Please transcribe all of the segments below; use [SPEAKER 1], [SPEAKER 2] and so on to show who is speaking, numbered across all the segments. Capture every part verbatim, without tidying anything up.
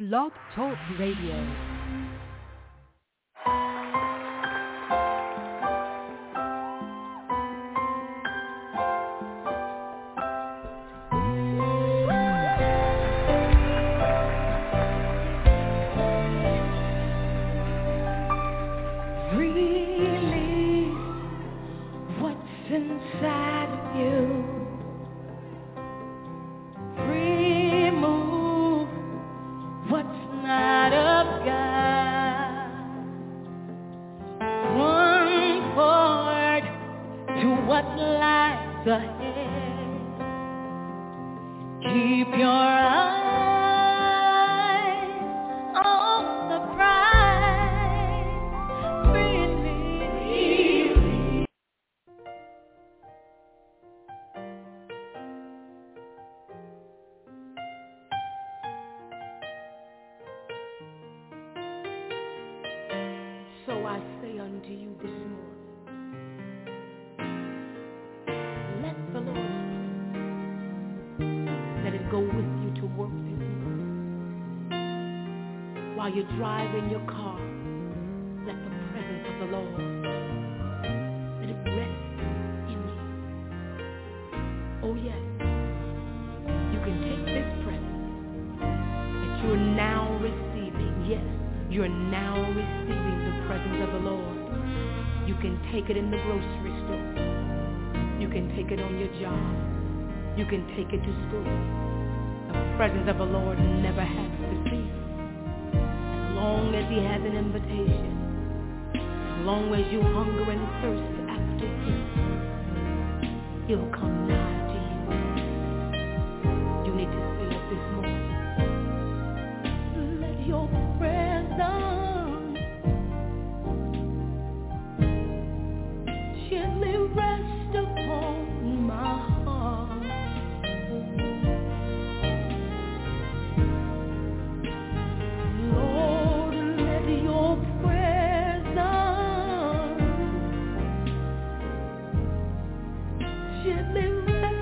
[SPEAKER 1] Blog Talk Radio.
[SPEAKER 2] Take it in the grocery store. You can take it on your job. You can take it to school. The presence of the Lord never has to cease. As long as he has an invitation, as long as you hunger and thirst after him, he'll come nigh to you. You need to say it this morning. Let your presence gently rest upon my heart. Lord, let your presence gently rest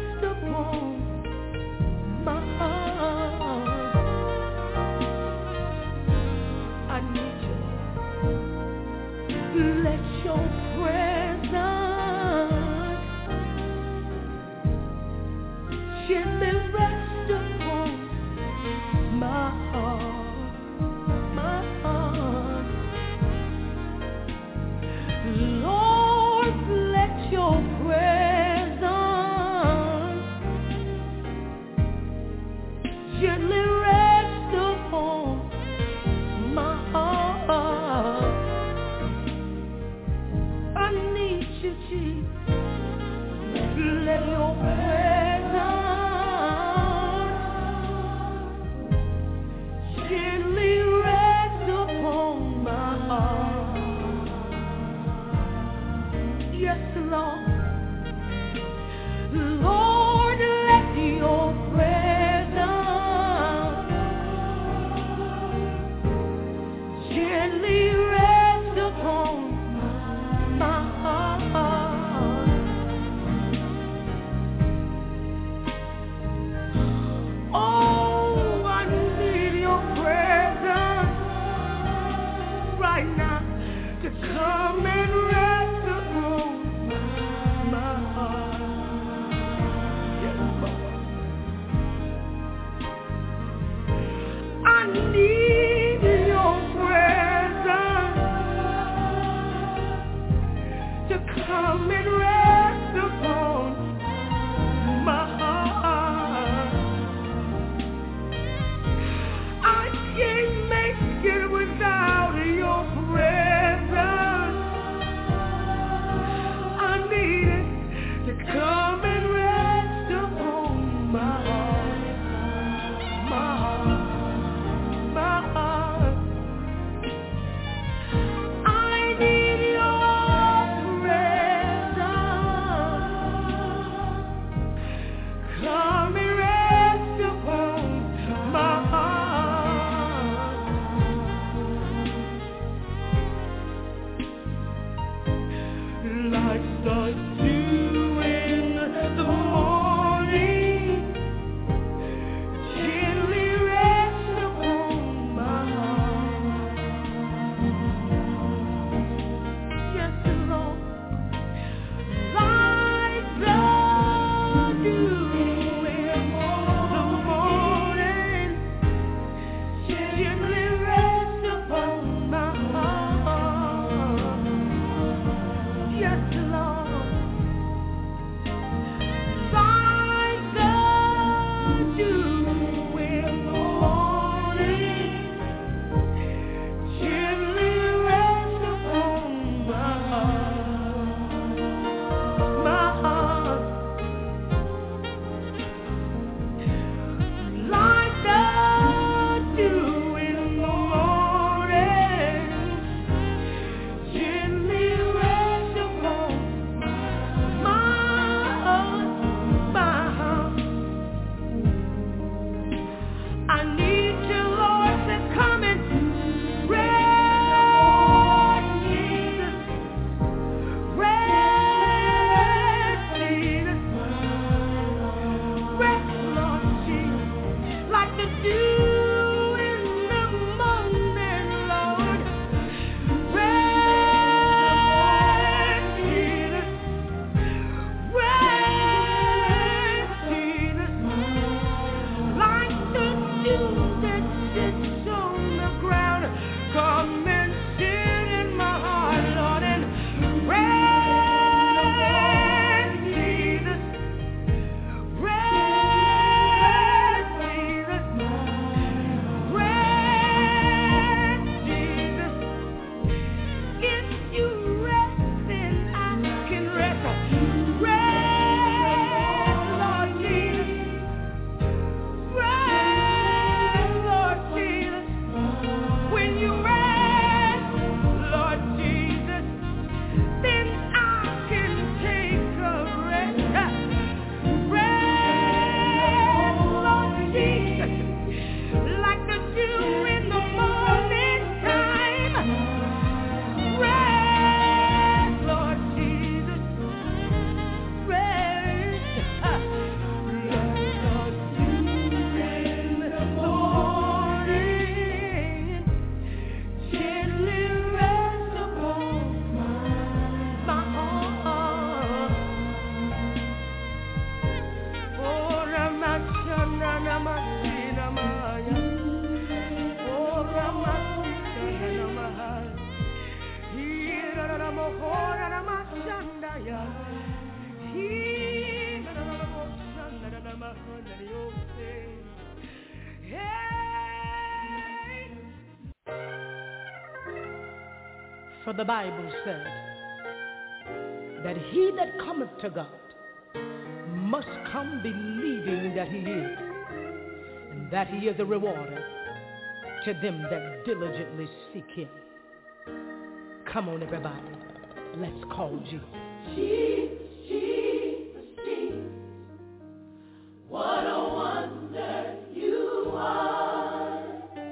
[SPEAKER 2] For the Bible said that he that cometh to God must come believing that he is, and that he is a rewarder to them that diligently seek him. Come on, everybody. Let's call Jesus.
[SPEAKER 1] Jesus, Jesus, Jesus. What a wonder you are.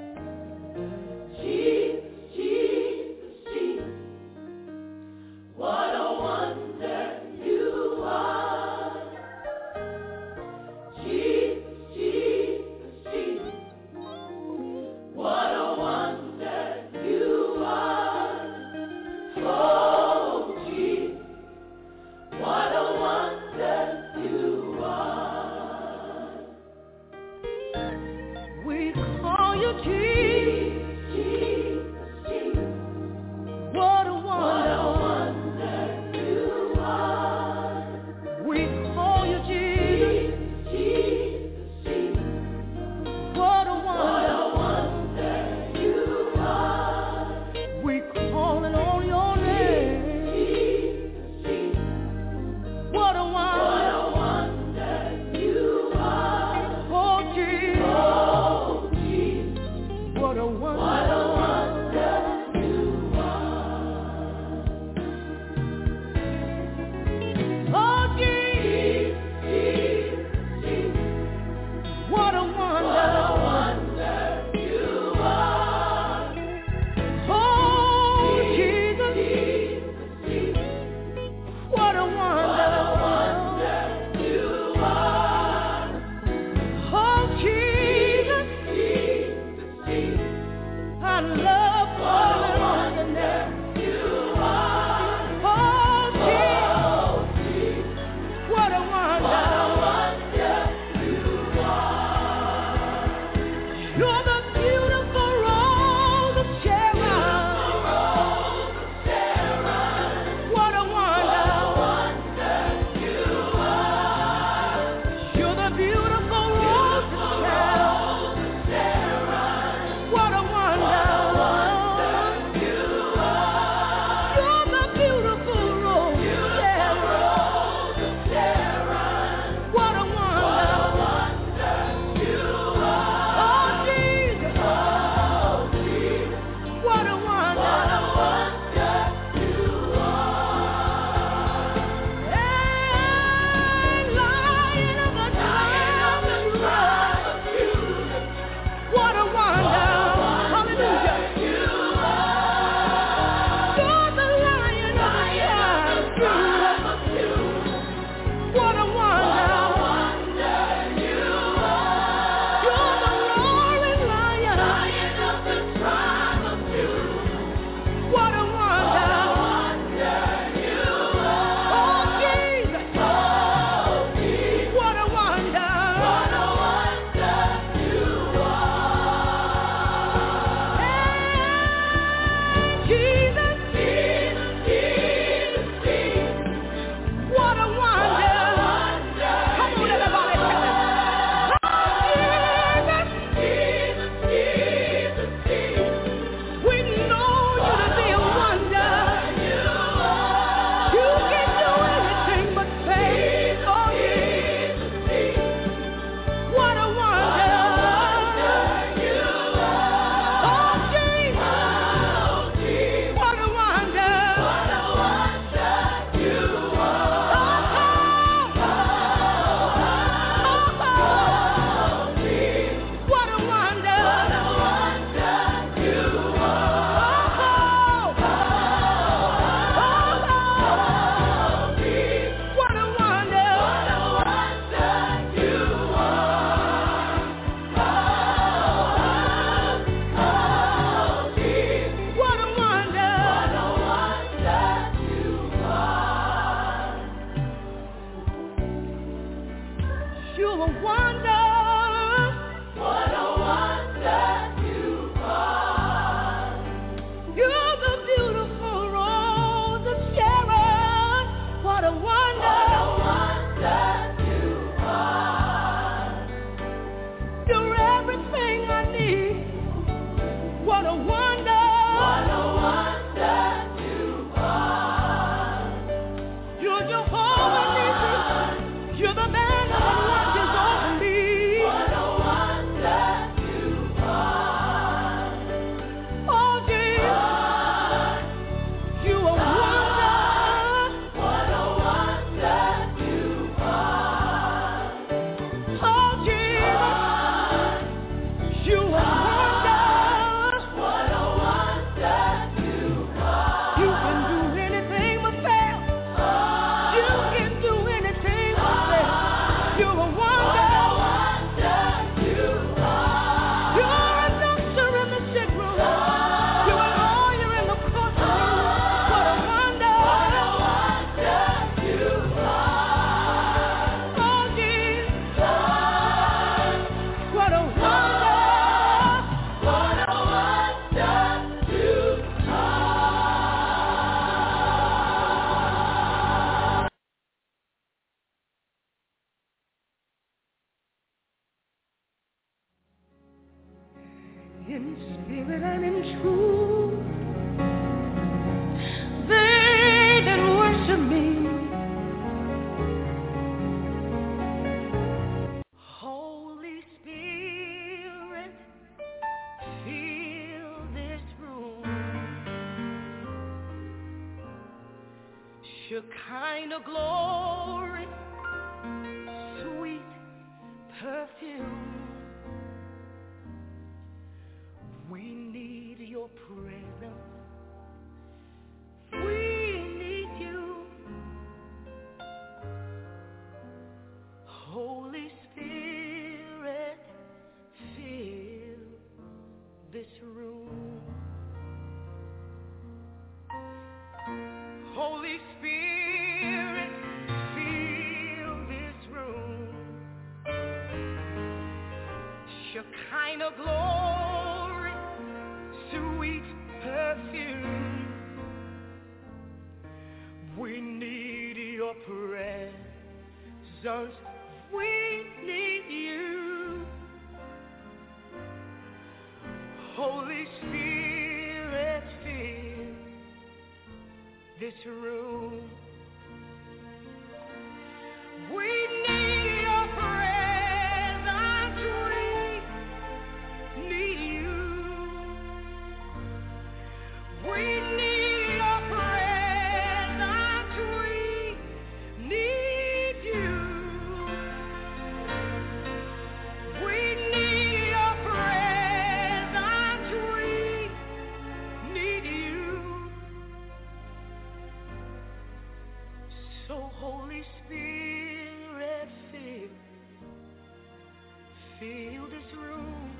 [SPEAKER 1] Jesus, Jesus, Jesus. What a wonder you are. Jesus, Jesus, Jesus. What a wonder you are. Oh, Jesus. What a wonder you are.
[SPEAKER 2] We call you Jesus.
[SPEAKER 1] Jesus, Jesus.
[SPEAKER 2] What a
[SPEAKER 1] What a
[SPEAKER 2] wonder.
[SPEAKER 1] wonder you are.
[SPEAKER 2] We call you Jesus.
[SPEAKER 1] Jesus, Jesus.
[SPEAKER 2] What a
[SPEAKER 1] What a
[SPEAKER 2] wonder.
[SPEAKER 1] wonder you are.
[SPEAKER 2] We calling on your name.
[SPEAKER 1] Jesus, Jesus.
[SPEAKER 2] What a
[SPEAKER 1] What
[SPEAKER 2] wonder.
[SPEAKER 1] a wonder you are.
[SPEAKER 2] Oh, Jesus.
[SPEAKER 1] Oh, Jesus.
[SPEAKER 2] What a
[SPEAKER 1] What
[SPEAKER 2] wonder.
[SPEAKER 1] a wonder you are.
[SPEAKER 2] Oh, Jesus.
[SPEAKER 1] Jesus, Jesus.
[SPEAKER 2] What a
[SPEAKER 1] What
[SPEAKER 2] wonder.
[SPEAKER 1] a wonder you are.
[SPEAKER 2] Oh, Jesus.
[SPEAKER 1] Jesus, Jesus.
[SPEAKER 2] What a
[SPEAKER 1] What a
[SPEAKER 2] wonder.
[SPEAKER 1] wonder you are.
[SPEAKER 2] Oh, Jesus.
[SPEAKER 1] Jesus, Jesus.
[SPEAKER 2] I love
[SPEAKER 1] What a
[SPEAKER 2] calling on the
[SPEAKER 1] wonder
[SPEAKER 2] name.
[SPEAKER 1] you are.
[SPEAKER 2] Oh, Jesus.
[SPEAKER 1] Oh, Jesus.
[SPEAKER 2] What a
[SPEAKER 1] What
[SPEAKER 2] wonder.
[SPEAKER 1] a wonder you are.
[SPEAKER 2] You're the beautiful rose of Sharon.
[SPEAKER 1] Rose of Sharon.
[SPEAKER 2] What a
[SPEAKER 1] What a
[SPEAKER 2] wonder.
[SPEAKER 1] wonder you are.
[SPEAKER 2] You're the beautiful rose of Sharon.
[SPEAKER 1] Rose of Sharon.
[SPEAKER 2] What a wonder.
[SPEAKER 1] You are.
[SPEAKER 2] You're the beautiful rose of Sharon.
[SPEAKER 1] Rose of Sharon.
[SPEAKER 2] What a wonder.
[SPEAKER 1] Wonder you are.
[SPEAKER 2] Oh, Jesus.
[SPEAKER 1] Oh, Jesus.
[SPEAKER 2] What a wonder.
[SPEAKER 1] What a wonder you are.
[SPEAKER 2] Hey, Lion of the tribe of Judah. What a wonder. Hallelujah.
[SPEAKER 1] You are.
[SPEAKER 2] You're the Lion of the tribe of Judah. What a wonder.
[SPEAKER 1] Wonder you are.
[SPEAKER 2] You're the roaring lion.
[SPEAKER 1] Lion of the tribe of Judah.
[SPEAKER 2] What a wonder.
[SPEAKER 1] Wonder you are.
[SPEAKER 2] Oh, Jesus.
[SPEAKER 1] Oh, Jesus.
[SPEAKER 2] What a wonder.
[SPEAKER 1] What a wonder you are.
[SPEAKER 2] Hey, Jesus.
[SPEAKER 1] Jesus, Jesus, Jesus.
[SPEAKER 2] What a wonder. Come on, everybody, tell us. Oh, Jesus.
[SPEAKER 1] Jesus, Jesus, Jesus.
[SPEAKER 2] We know you to be a wonder.
[SPEAKER 1] You are.
[SPEAKER 2] You can do anything but fail. Oh,
[SPEAKER 1] Jesus, Jesus.
[SPEAKER 2] what a wonder.
[SPEAKER 1] You are.
[SPEAKER 2] Oh, Jesus.
[SPEAKER 1] Oh, Jesus.
[SPEAKER 2] What a wonder.
[SPEAKER 1] What a wonder you are.
[SPEAKER 2] Oh,
[SPEAKER 1] Oh, Jesus.
[SPEAKER 2] what a wonder.
[SPEAKER 1] What a wonder you are.
[SPEAKER 2] Oh,
[SPEAKER 1] Jesus.
[SPEAKER 2] what a wonder.
[SPEAKER 1] What a wonder you are. Oh, Jesus.
[SPEAKER 2] What a wonder.
[SPEAKER 1] What a wonder you are.
[SPEAKER 2] You're a wonder.
[SPEAKER 1] What a wonder you are.
[SPEAKER 2] You're the beautiful rose of Sharon. What a wonder.
[SPEAKER 1] What a wonder you are.
[SPEAKER 2] You're everything I need. What a wonder.
[SPEAKER 1] What a wonder you
[SPEAKER 3] in spirit and in truth. They that worship me. Holy Spirit, fill this room. Shekinah glory, sweet perfume. We need your presence. We need you. Holy Spirit, fill this room. Holy Spirit, fill this room. Shekinah glory, sweet perfume. We need your presence. We need you. Holy Spirit, fill this room. We need your presence. We need you. We need your presence. We need you. We need your presence. We need you. So Holy Spirit, fill, fill this room.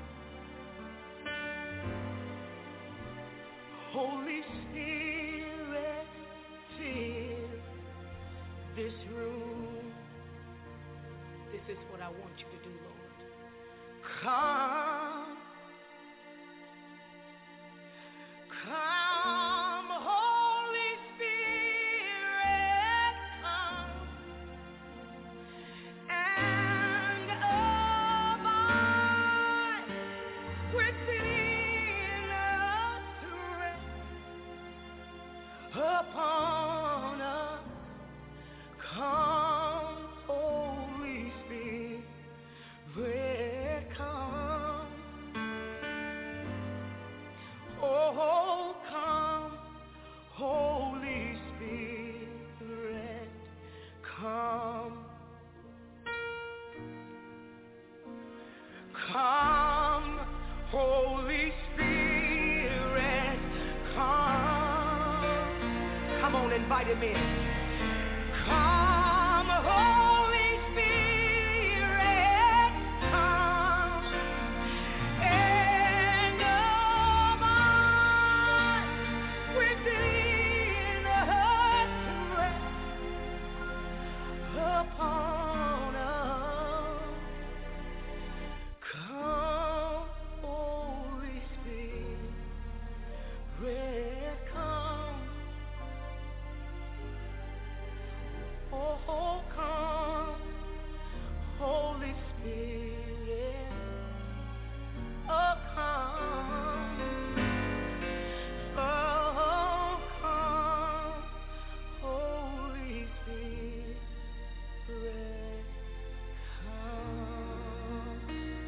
[SPEAKER 3] Holy Spirit, fill this room.
[SPEAKER 2] This is what I want you to do, Lord.
[SPEAKER 3] Come, come, Holy Spirit, come and abide within us, rest upon us. Come, Holy Spirit, come. Oh, come, Holy Spirit, come. Come, Holy Spirit, come. Come on, invite him in. Come, Holy Spirit, come and abide within us, rest upon us. Come, Holy Spirit, come. Oh, come, Holy Spirit, oh, come, oh, come, Holy Spirit, come.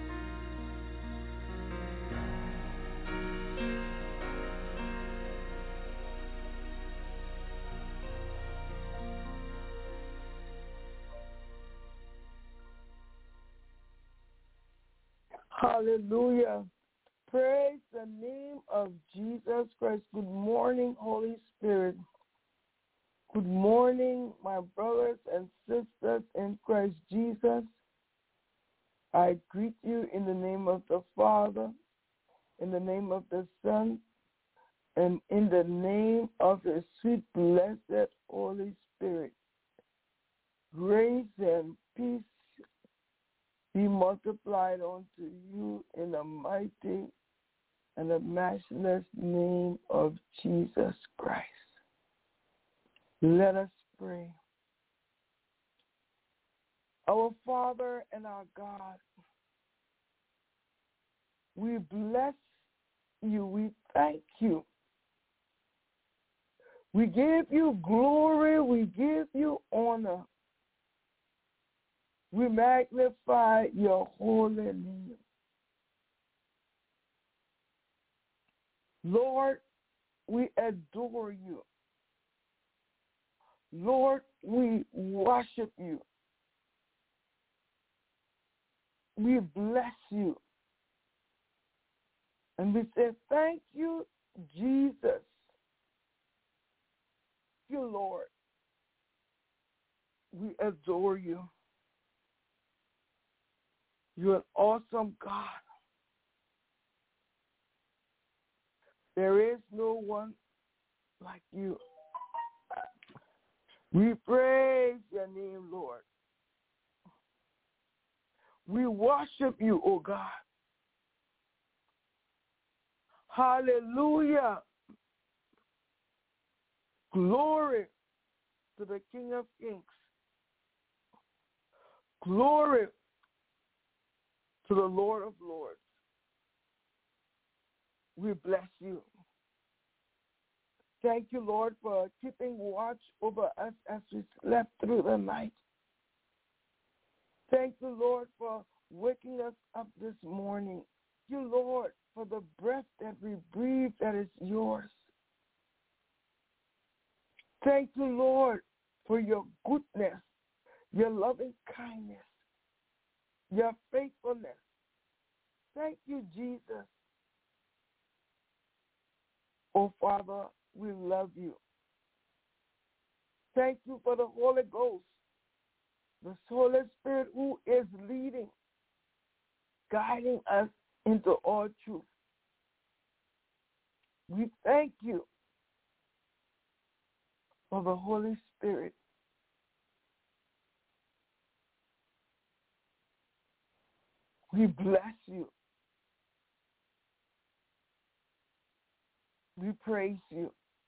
[SPEAKER 4] Hallelujah. Praise the name of Jesus Christ. Good morning, Holy Spirit. Good morning, my brothers and sisters in Christ Jesus. I greet you in the name of the Father, in the name of the Son, and in the name of the sweet, blessed Holy Spirit. Grace and peace be multiplied unto you in the mighty and the matchless name of Jesus Christ. Let us pray. Our Father and our God, we bless you. We thank you. We give you glory. We give you honor. We magnify your holy name. Lord, we adore you. Lord, we worship you. We bless you. And we say, thank you, Jesus. Thank you, Lord. We adore you. You're an awesome God. There is no one like you. We praise your name, Lord. We worship you, O God. Hallelujah. Glory to the King of Kings. Glory to the Lord of Lords. We bless you. Thank you, Lord, for keeping watch over us as we slept through the night. Thank you, Lord, for waking us up this morning. Thank you, Lord, for the breath that we breathe that is yours. Thank you, Lord, for your goodness, your loving kindness, your faithfulness. Thank you, Jesus. Oh, Father, we love you. Thank you for the Holy Ghost, the Holy Spirit who is leading, guiding us into all truth. We thank you for the Holy Spirit. We bless you. We praise you.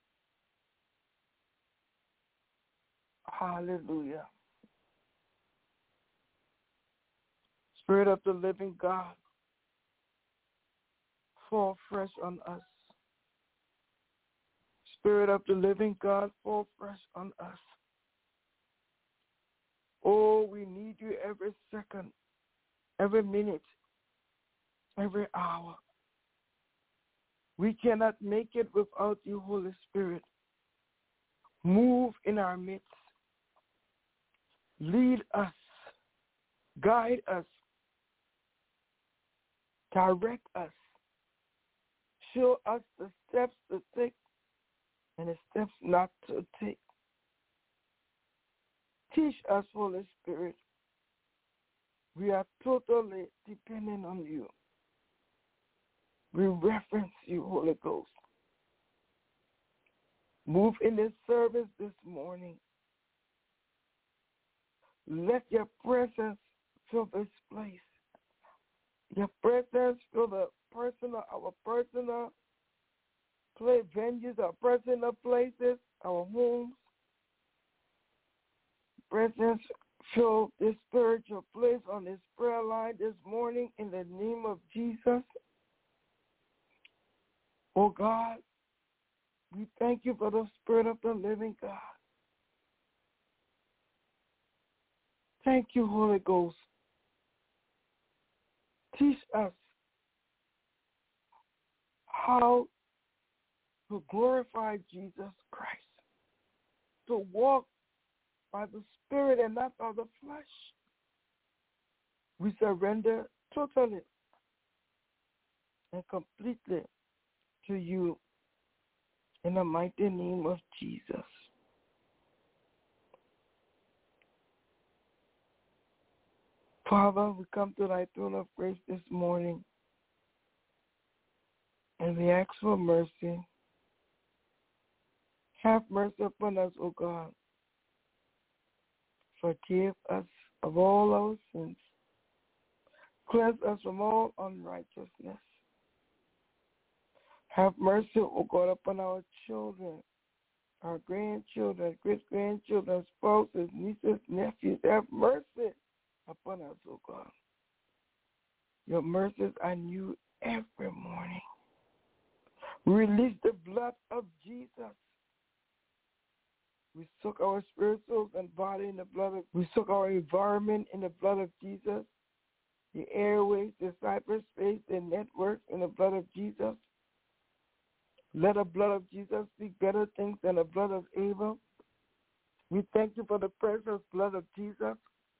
[SPEAKER 4] Hallelujah. Spirit of the living God, fall fresh on us. Spirit of the living God, fall fresh on us. Oh, we need you every second, every minute, every hour. We cannot make it without you, Holy Spirit. Move in our midst. Lead us. Guide us. Direct us. Show us the steps to take and the steps not to take. Teach us, Holy Spirit. We are totally dependent on you. We reverence you, Holy Ghost. Move in this service this morning. Let your presence fill this place. Your presence fill the personal, our personal play venues, our personal places, our homes. Presence fill this spiritual place on this prayer line this morning in the name of Jesus. Oh God, we thank you for the Spirit of the living God. Thank you, Holy Ghost. Teach us how to glorify Jesus Christ, to walk by the Spirit and not by the flesh. We surrender totally and completely to you in the mighty name of Jesus. Father, we come to thy throne of grace this morning and we ask for mercy. Have mercy upon us, O God. Forgive us of all our sins. Cleanse us from all unrighteousness. Have mercy, O God, upon our children, our grandchildren, great-grandchildren, spouses, nieces, nephews. Have mercy upon us, O God. Your mercies are new every morning. We release the blood of Jesus. We soak our spirit, souls, and body in the blood of, we soak our environment in the blood of Jesus. The airways, the cyberspace, the network in the blood of Jesus. Let the blood of Jesus speak better things than the blood of Abel. We thank you for the precious blood of Jesus.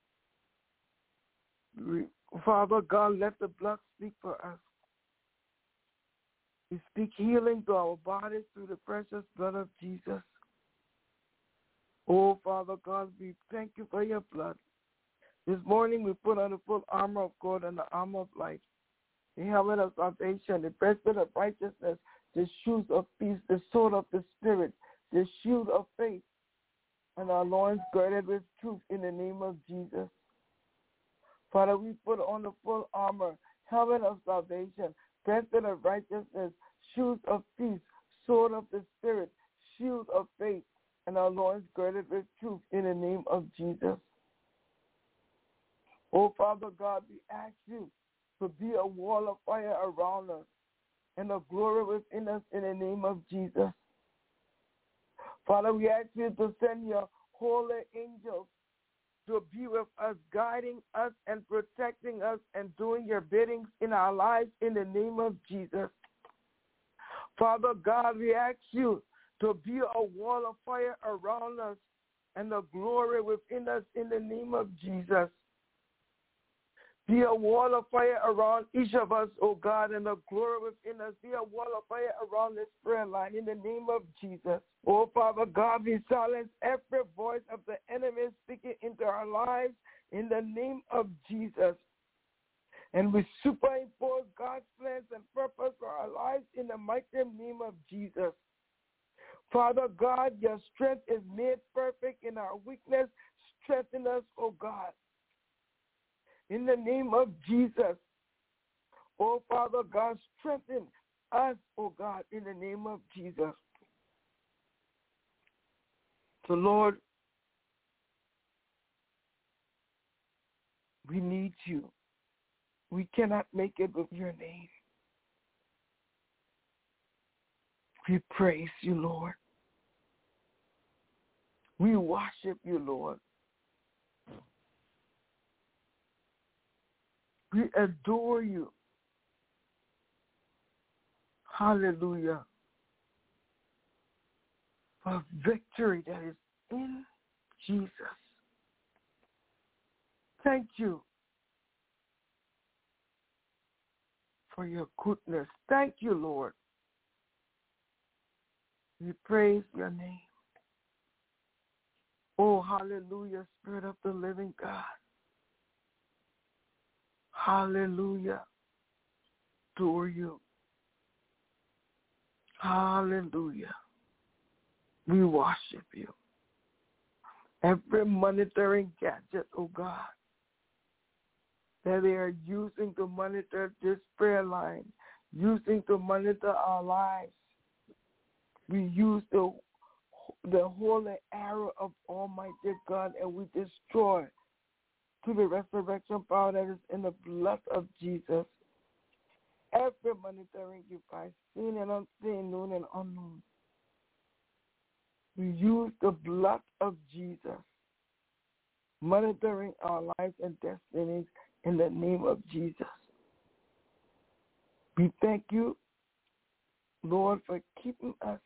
[SPEAKER 4] We, Father God, let the blood speak for us. We speak healing to our bodies through the precious blood of Jesus. Oh, Father God, we thank you for your blood. This morning we put on the full armor of God and the armor of light, the helmet of salvation, the breastplate of righteousness, the shoes of peace, the sword of the Spirit, the shield of faith, and our loins girded with truth in the name of Jesus. Father, we put on the full armor, helmet of salvation, breastplate of righteousness, shoes of peace, sword of the Spirit, shield of faith, and our loins girded with truth in the name of Jesus. Oh, Father God, we ask you to be a wall of fire around us and a glory within us in the name of Jesus. Father, we ask you to send your holy angels to be with us, guiding us and protecting us and doing your biddings in our lives in the name of Jesus. Father God, we ask you to be a wall of fire around us and the glory within us in the name of Jesus. Be a wall of fire around each of us, O God, and the glory within us. Be a wall of fire around this prayer line in the name of Jesus. Oh, Father God, we silence every voice of the enemy speaking into our lives in the name of Jesus. And we superimpose God's plans and purpose for our lives in the mighty name of Jesus. Father God, your strength is made perfect in our weakness. Strengthen us, O God. In the name of Jesus. Oh, Father God, strengthen us, oh God, in the name of Jesus. So, Lord, we need you. We cannot make it with your name. We praise you, Lord. We worship you, Lord. We adore you. Hallelujah. For victory that is in Jesus. Thank you for your goodness. Thank you, Lord. We praise your name. Oh, hallelujah, Spirit of the living God. Hallelujah. Adore you. Hallelujah. We worship you. Every monitoring gadget, oh God, that they are using to monitor this prayer line, using to monitor our lives, we use the, the holy arrow of Almighty God and we destroy to the resurrection power that is in the blood of Jesus. Every monitoring device, seen and unseen, known and unknown. We use the blood of Jesus, monitoring our lives and destinies in the name of Jesus. We thank you, Lord, for keeping us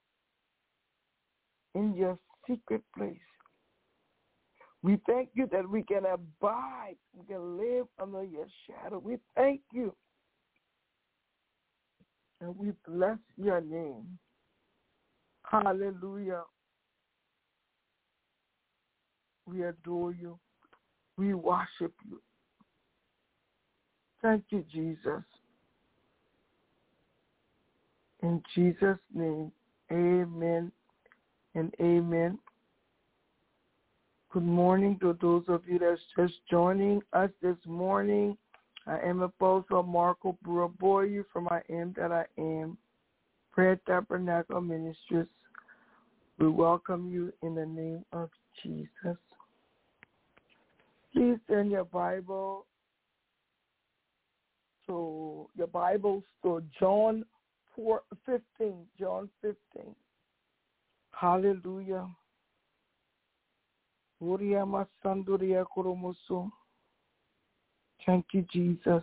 [SPEAKER 4] in your secret place. We thank you that we can abide, we can live under your shadow. We thank you. And we bless your name. Hallelujah. We adore you. We worship you. Thank you, Jesus. In Jesus' name, amen and amen. Good morning to those of you that's just joining us this morning. I am Apostle Marco Buraboyu from I Am That I Am, Prayer Tabernacle Ministries. We welcome you in the name of Jesus. Please turn your Bible to your Bibles to John four, fifteen, John fifteen. Hallelujah. Thank you, Jesus.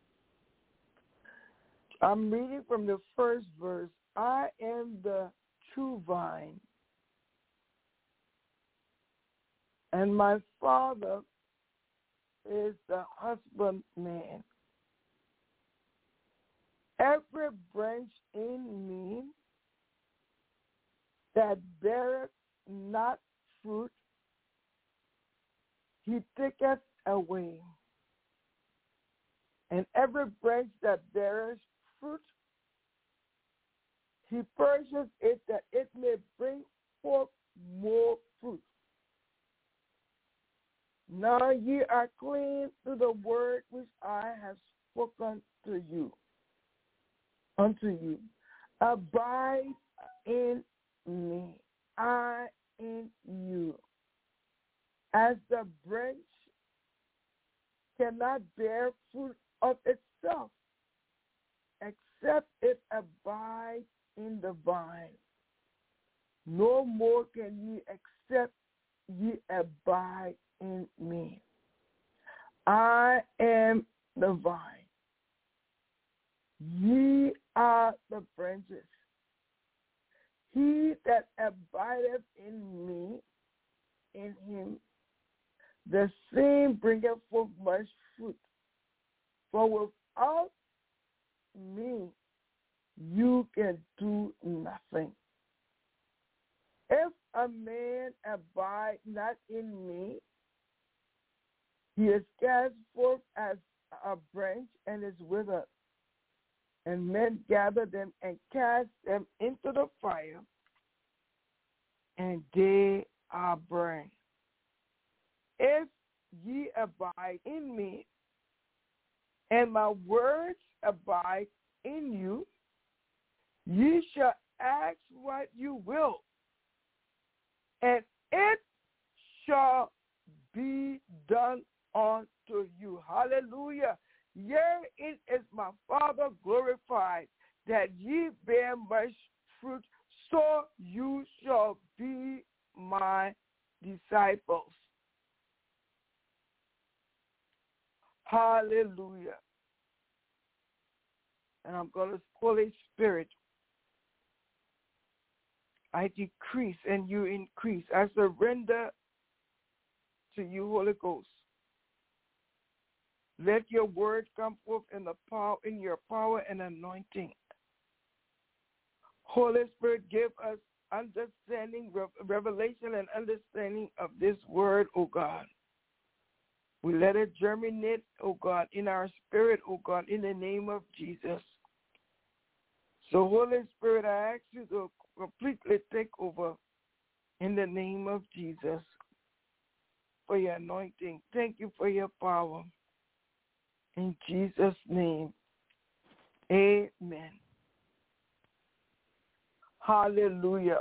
[SPEAKER 4] I'm reading from the first verse. I am the true vine, and my Father is the husbandman. Every branch in me that beareth not fruit, he taketh away. And every branch that beareth fruit, he purges it that it may bring forth more fruit. Now ye are clean through the word which I have spoken to you, unto you. Abide in me, I in you. As the branch cannot bear fruit of itself, except it abide in the vine, no more can ye except ye abide in me. I am the vine, ye are the branches. He that abideth in me, in him, the same bringeth forth much fruit. For without me, you can do nothing. If a man abide not in me, he is cast forth as a branch and is withered. And men gather them and cast them into the fire, and they are burned. If ye abide in me, and my words abide in you, ye shall ask what you will, and it shall be done unto you. Hallelujah. Herein is my Father glorified, that ye bear much fruit, so you shall be my disciples. Hallelujah. And I'm going to Holy Spirit, I decrease and you increase. I surrender to you, Holy Ghost. Let your word come forth in the power, in your power and anointing. Holy Spirit, give us understanding, revelation, and understanding of this word, O God. We let it germinate, O God, in our spirit, O God, in the name of Jesus. So, Holy Spirit, I ask you to completely take over in the name of Jesus for your anointing. Thank you for your power. In Jesus' name, amen. Hallelujah.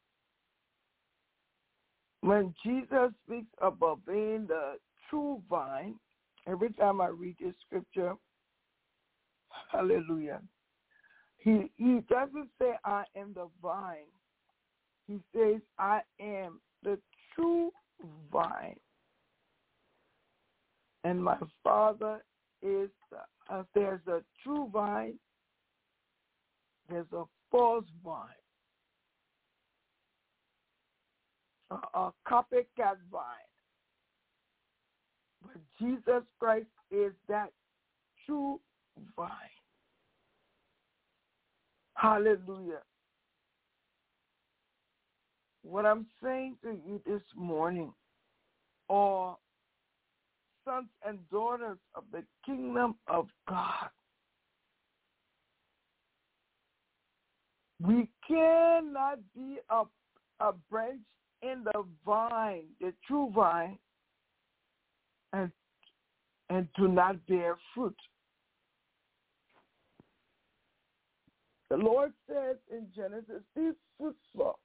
[SPEAKER 4] When Jesus speaks about being the true vine, every time I read this scripture, hallelujah, he, he doesn't say, I am the vine. He says, I am the true vine. And my Father is, the, uh, there's a true vine, there's a false vine, a, a copycat vine. But Jesus Christ is that true vine. Hallelujah. What I'm saying to you this morning, or sons and daughters of the kingdom of God, we cannot be a, a branch in the vine, the true vine, and, and do not bear fruit. The Lord says in Genesis, be fruitful,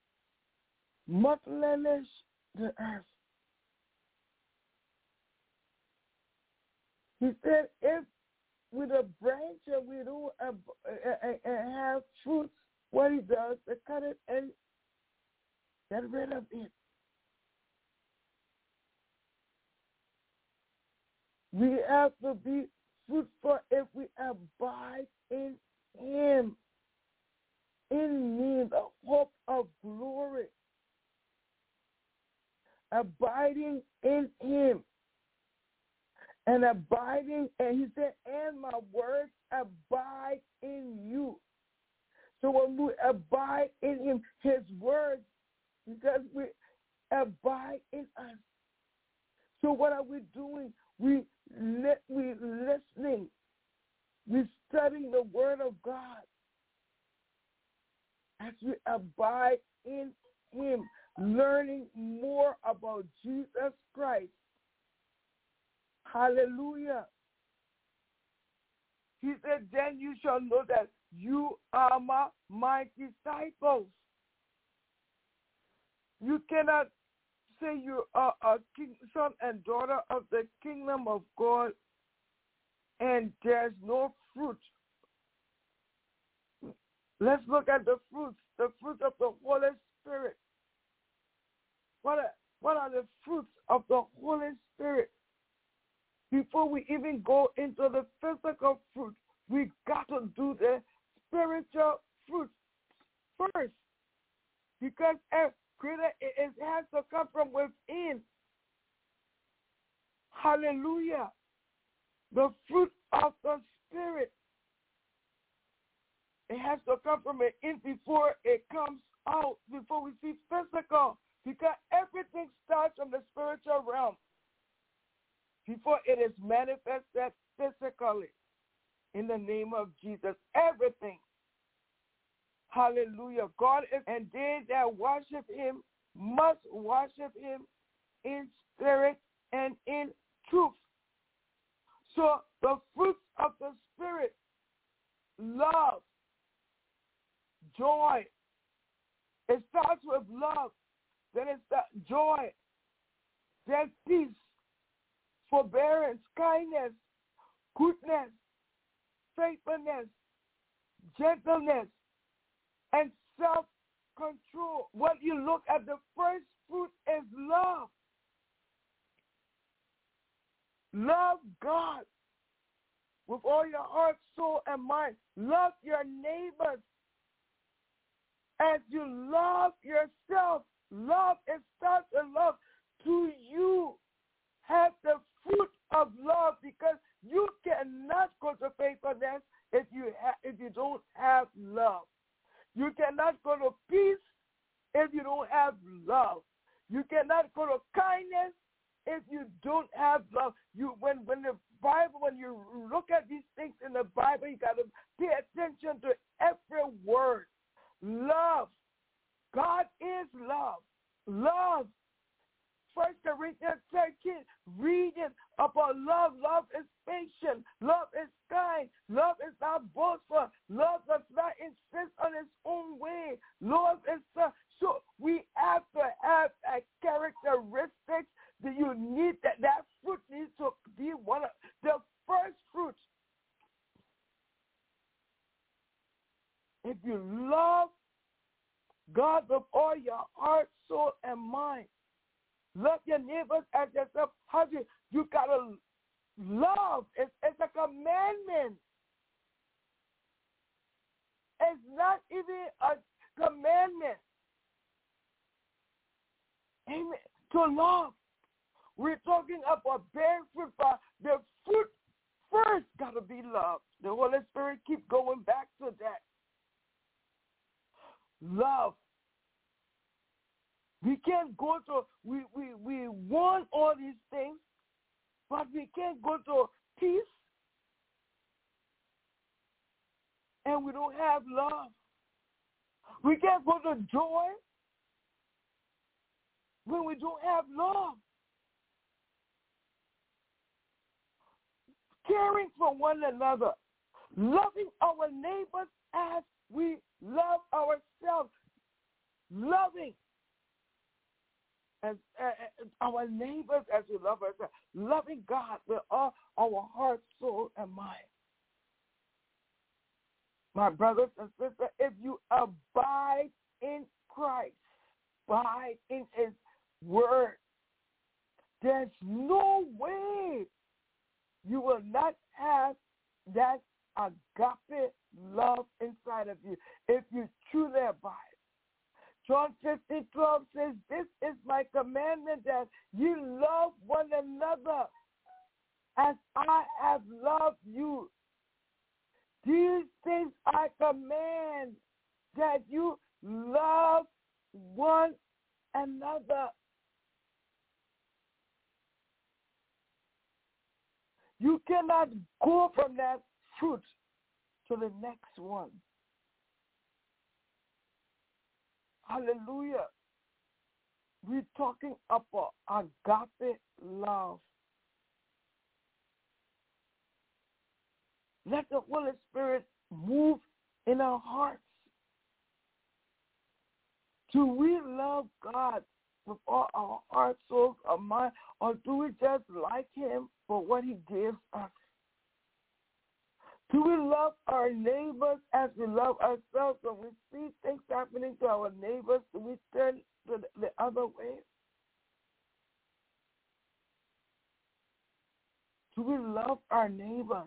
[SPEAKER 4] multiply the earth. He said, if with a branch and we don't uh, uh, uh, have fruits, what he does, they cut it and get rid of it. We have to be fruitful if we abide in him, in me, the hope of glory. Abiding in him. And abiding, and he said, and my words abide in you. So when we abide in him, his words, because we abide in us. So what are we doing? We li- we listening. We studying the word of God. As we abide in him, learning more about Jesus Christ. Hallelujah. He said, then you shall know that you are my, my disciples. You cannot say you are a king, son and daughter of the kingdom of God and there's no fruit. Let's look at the fruits, the fruits of the Holy Spirit. What are, what are the fruits of the Holy Spirit? Before we even go into the physical fruit, we got to do the spiritual fruit first. Because greater it has to come from within. Hallelujah. The fruit of the Spirit. It has to come from within before it comes out, before we see physical. Because everything starts from the spiritual realm before it is manifested physically. In the name of Jesus, everything. Hallelujah. God is, and they that worship him must worship him in spirit and in truth. So the fruits of the Spirit, love, joy. It starts with love. Then it's the joy, then peace, forbearance, kindness, goodness, faithfulness, gentleness, and self-control. When you look at the first fruit is love. Love God with all your heart, soul, and mind. Love your neighbors as you love yourself. Love is such a love to you. Have the fruit of love because you cannot go to faithfulness if you ha- if you don't have love. You cannot go to peace if you don't have love. You cannot go to kindness if you don't have love. You when when the Bible, when you look at these things in the Bible, you got to pay attention to every word. Love. God is love. Love. First Corinthians thirteen, reading about love. Love is patient. Love is kind. Love is not boastful. Love does not insist on its own way. Love is uh, so we have to have a characteristics that you need. That that fruit needs to be one of the first fruits. If you love God with all your heart, soul, and mind, love your neighbors as yourself. How do you, you gotta love? It's, it's a commandment. It's not even a commandment. Amen. To love. We're talking about bearing fruit, but the fruit first gotta be love. The Holy Spirit keep going back to that. Love. We can't go to, we, we, we want all these things, but we can't go to peace and we don't have love. We can't go to joy when we don't have love. Caring for one another, loving our neighbors as we love ourselves, loving as uh, our neighbors as we love ourselves, loving God with all our heart, soul, and mind. my brothers and sisters, if you abide in Christ, abide in his word, there's no way you will not have that agape love inside of you if you truly abide. John fifteen twelve says, this is my commandment, that you love one another as I have loved you. These things I command, that you love one another. You cannot go from that fruit to the next one. Hallelujah. We're talking about agape love. Let the Holy Spirit move in our hearts. Do we love God with all our heart, soul, or mind, or do we just like him for what he gives us? Do we love our neighbors as we love ourselves? When we see things happening to our neighbors, do we turn to the other way? Do we love our neighbors?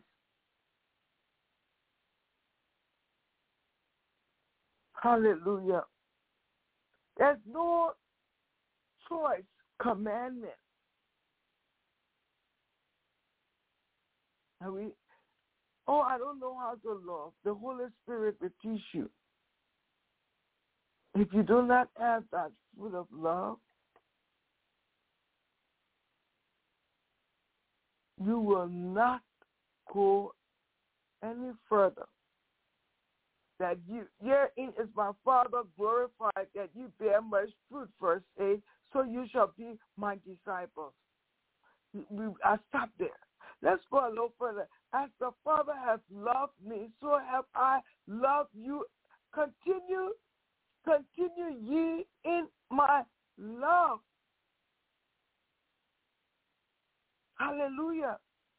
[SPEAKER 4] Hallelujah. There's no choice commandment. And we Oh, I don't know how to love. The Holy Spirit will teach you. If you do not have that fruit of love, you will not go any further. That you, herein is my Father glorified, that you bear much fruit, verse eight, so you shall be my disciples. We, I stop there. Let's go a little further. As the Father has loved me, so have I loved you. Continue, continue ye in my love. Hallelujah.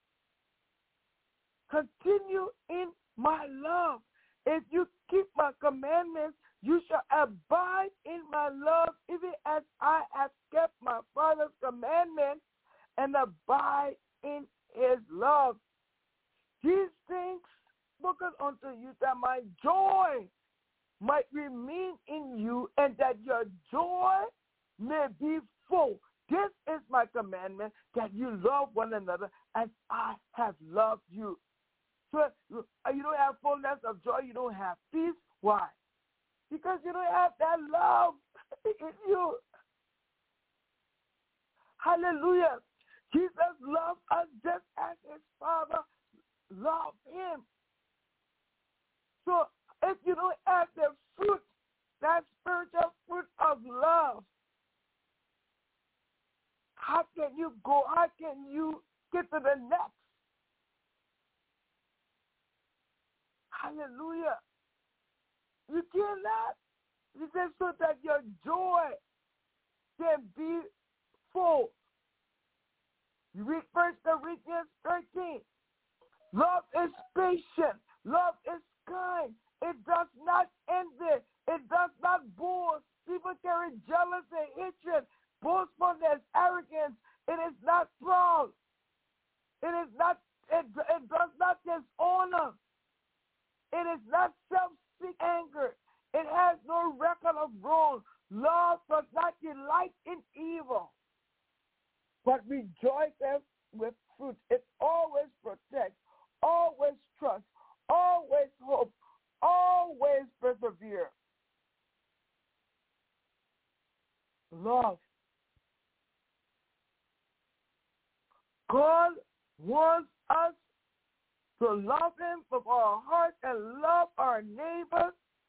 [SPEAKER 4] Continue in my love. If you keep my commandments, you shall abide in my love, even as I have kept my Father's commandments and abide in his love. These things spoken unto you, that my joy might remain in you, and that your joy may be full. This is my commandment, that you love one another as I have loved you. So you don't have fullness of joy, you don't have peace. Why? Because you don't have that love in you. Hallelujah. Jesus loved us just as his Father loved him. So if you don't have the fruit, that spiritual fruit of love, how can you go? How can you get to the next? Hallelujah. You cannot. He says so that your joy can be full. You read First Corinthians thirteen. Love is patient. Love is kind. It does not envy. It does not boast. People carry jealousy, hatred, boastfulness, arrogance. It is not proud. It is not. It, it does not dishonor. It is not self-seek anger. It has no record of wrong. Love does not delight in evil, but rejoices with fruit. It always protects, always trusts, always hopes, always persevere. Love. God wants us to love him with our heart and love our neighbors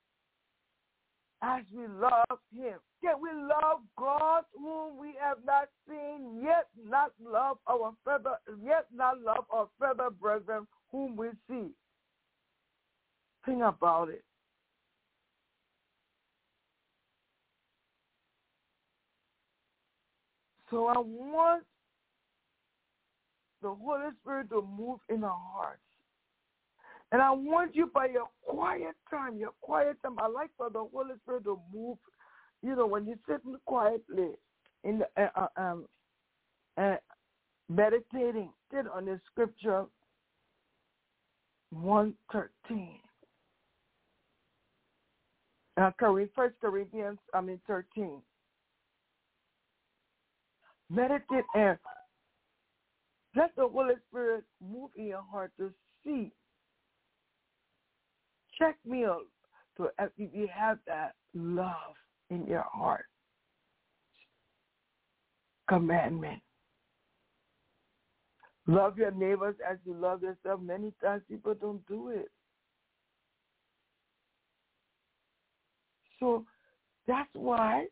[SPEAKER 4] as we love him. Can we love God whom we have not seen, yet not love our fellow, yet not love our fellow brethren whom we see? Think about it. So I want the Holy Spirit to move in our hearts. And I want you by your quiet time, your quiet time. I like for the Holy Spirit to move, you know, when you sit quietly in the, uh, uh, um, uh, meditating, sit on the scripture one thirteen. Uh, First Corinthians, I mean thirteen. Meditate and let the Holy Spirit move in your heart to see. Check me out to if you have that love in your heart. Commandment. Love your neighbors as you love yourself. Many times people don't do it. So that's why,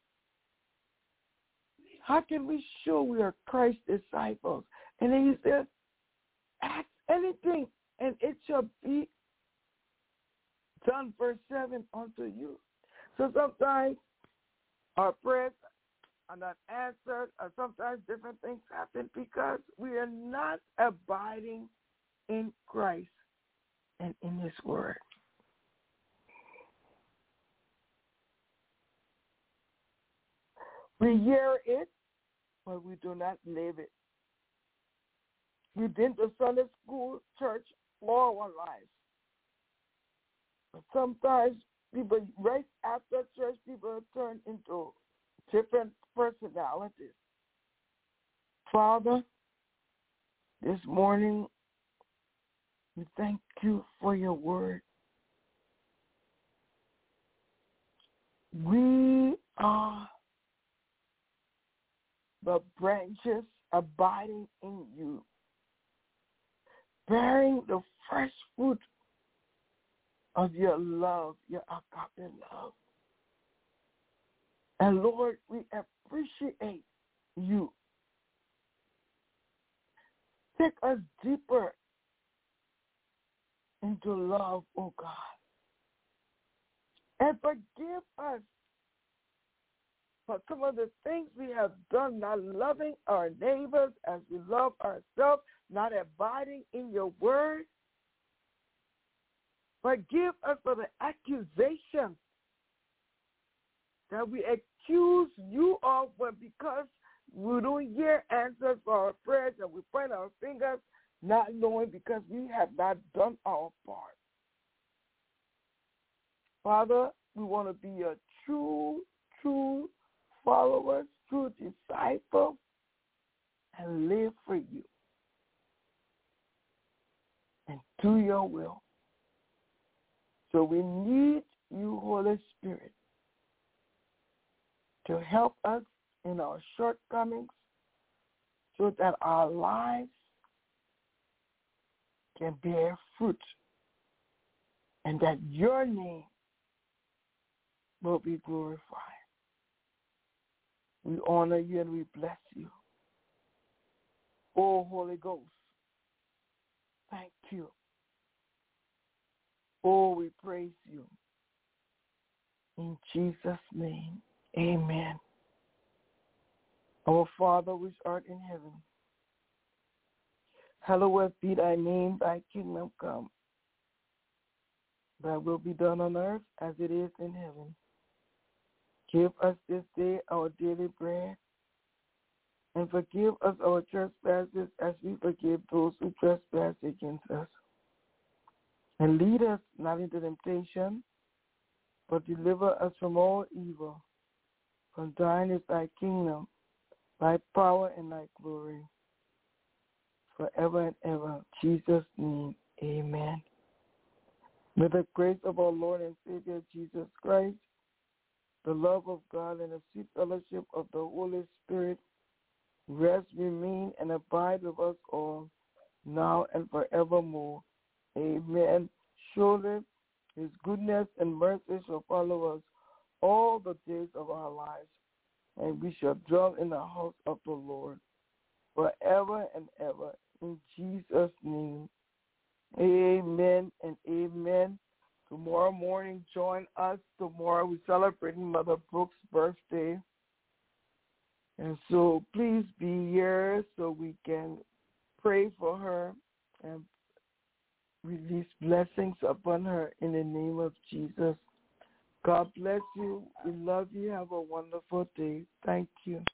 [SPEAKER 4] how can we show we are Christ's disciples? And then he said, ask anything, and it shall be done, verse seven, unto you. So sometimes our prayers are not answered, or sometimes different things happen because we are not abiding in Christ and in his word. We hear it, but we do not live it. We've been to Sunday school, church, all our lives. But sometimes people, right after church, people turn into different personalities. Father, this morning, we thank you for your word. We are the branches abiding in you, bearing the first fruit of your love, your agape love. And Lord, we appreciate you. Take us deeper into love, oh God. And forgive us for some of the things we have done, not loving our neighbors as we love ourselves, not abiding in your word. Forgive us for the accusations that we accuse you of when because we don't hear answers for our prayers and we point our fingers, not knowing because we have not done our part. Father, we want to be a true, true followers, true disciples, and live for you and do your will. So we need you, Holy Spirit, to help us in our shortcomings so that our lives can bear fruit and that your name will be glorified. We honor you and we bless you. Oh, Holy Ghost, thank you. Oh, we praise you. In Jesus' name, amen. Our Father which art in heaven, hallowed be thy name, thy kingdom come. Thy will be done on earth as it is in heaven. Give us this day our daily bread, and forgive us our trespasses as we forgive those who trespass against us. And lead us not into temptation, but deliver us from all evil. For thine is thy kingdom, thy power, and thy glory, forever and ever. In Jesus' name, amen. May the grace of our Lord and Savior Jesus Christ, the love of God, and the sweet fellowship of the Holy Spirit rest, remain, and abide with us all, now and forevermore. Amen. Surely his goodness and mercy shall follow us all the days of our lives, and we shall dwell in the house of the Lord forever and ever. In Jesus' name, amen and amen. Tomorrow morning, join us. Tomorrow we're celebrating Mother Brooks' birthday. And so please be here so we can pray for her and release these blessings upon her in the name of Jesus. God bless you. We love you. Have a wonderful day. Thank you.